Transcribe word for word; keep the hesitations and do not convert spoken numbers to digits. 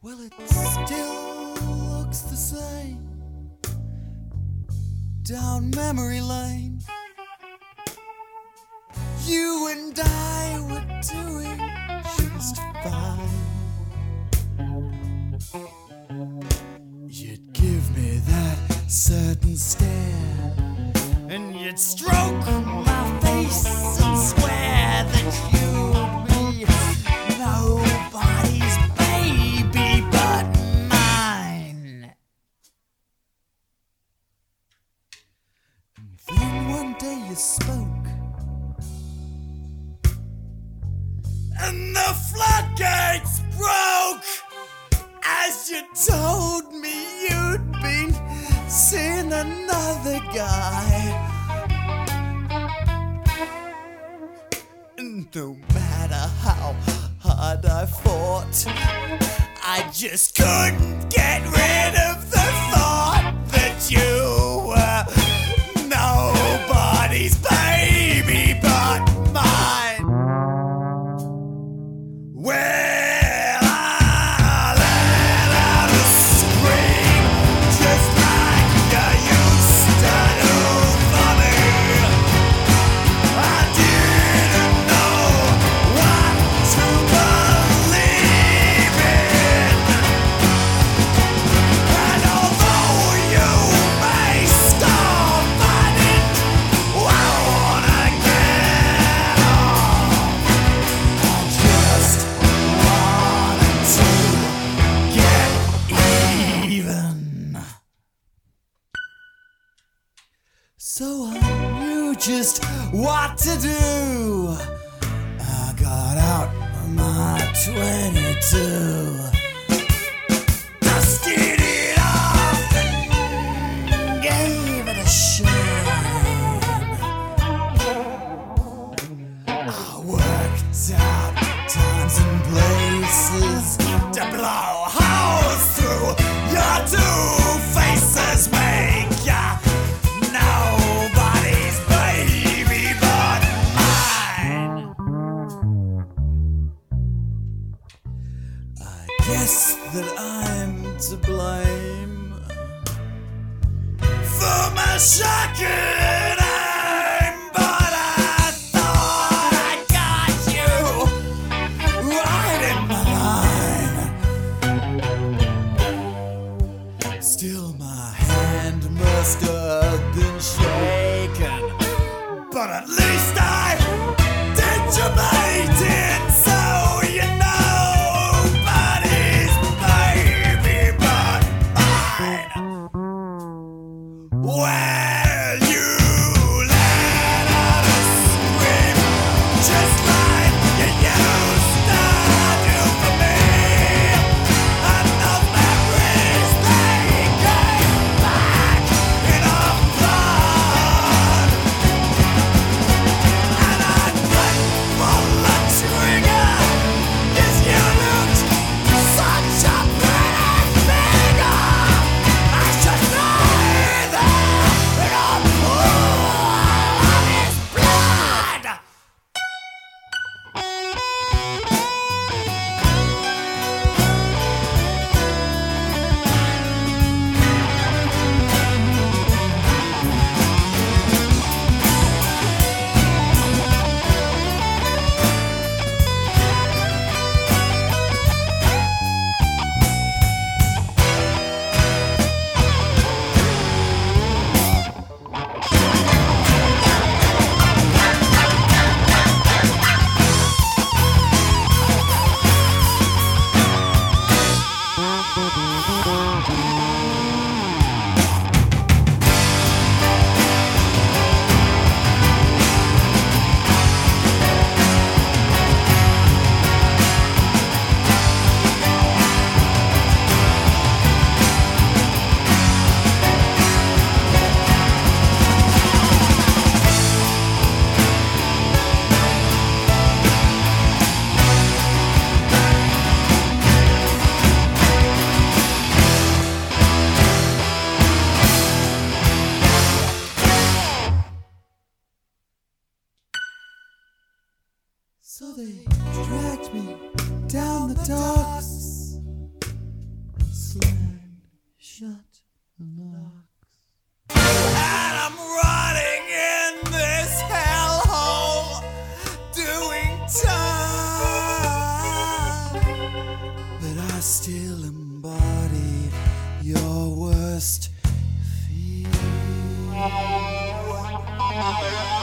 Well, it still looks the same down memory lane. You and I were doing just fine. You'd give me that certain stare, and you'd stroke my face and swear that you'd be nobody's baby but mine. And then one day you spoke, and the floodgates broke as you told me you'd been seeing another guy. And no matter how hard I fought, I just couldn't get rid of the thought that you were nobody's baby but mine. Well, I let out a scream just like you used to do for me. I didn't know what to believe in. And although you may stop, I didn't wanna get off. I just wanted to get even. So I knew just what to do. I got out my twenty-two, dusted it off and gave it a shine. I worked out times and places to blow holes through your two faces, make ya nobody's baby but mine. I guess that I'm to blame for my shocking aim, but I thought I got you right in my line. Still, my hand must have been shaken, but at least I did your baiting, so you nobody's baby but mine. Well, you let out a scream just like you used to do for me. And the memories, they came back in a flood. And I went for the trigger 'cause you looked such a pretty figure. I should neither nor pool of his blood. So they dragged me down the docks Bye.